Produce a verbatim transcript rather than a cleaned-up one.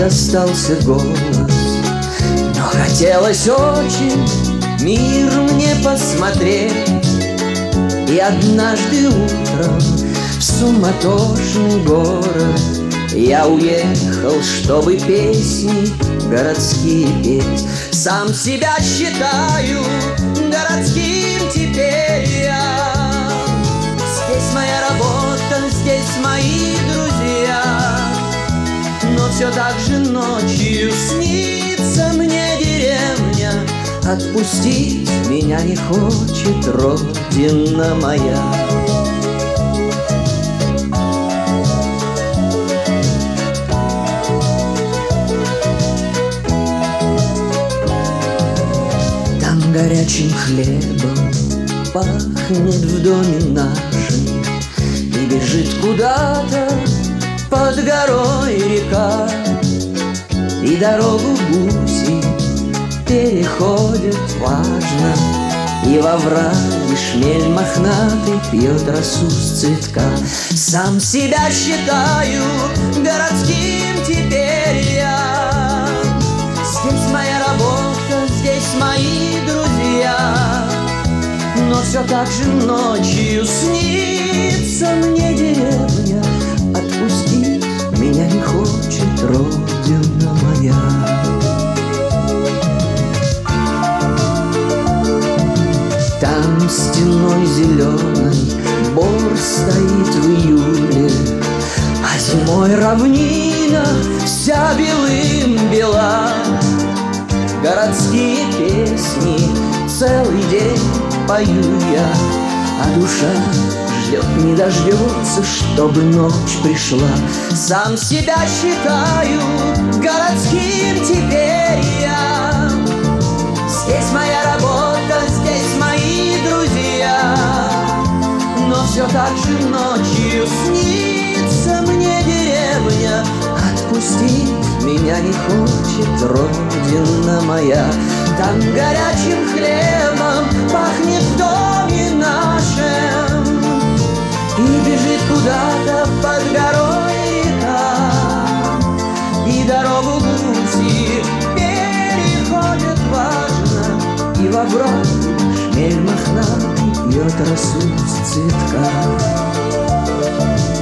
остался голос. Но хотелось очень мир мне посмотреть. И однажды утром в суматошный город я уехал, чтобы песни городские петь. Сам себя считаю городским теперь я. Здесь моя работа, здесь мои друзья. Но все так же ночью снится мне деревня. Отпустить меня не хочет родина моя. Горячим хлебом пахнет в доме нашем, и бежит куда-то под горой река, и дорогу гуси переходят важно, и во враге шмель мохнатый пьет росу с цветка. Сам себя считаю городским теперь я. Здесь моя работа, здесь мои друзья. Но все так же ночью снится мне деревня. Отпустить меня не хочет родина моя. Там стеной зеленой бор стоит в июле, а зимой равнина вся белым бела. Городские песни целый день пою я, а душа ждет, не дождется, чтобы ночь пришла. Сам себя считаю городским теперь я. Здесь моя работа, здесь мои друзья. Но все так же ночью снится мне деревня. Отпустить меня не хочет родина моя. Там горячим хлебом пахнет в доме нашем, и бежит куда-то под горой река, и дорогу гуси переходят важно, и во враг шмель мохнатый пьет росу с цветка.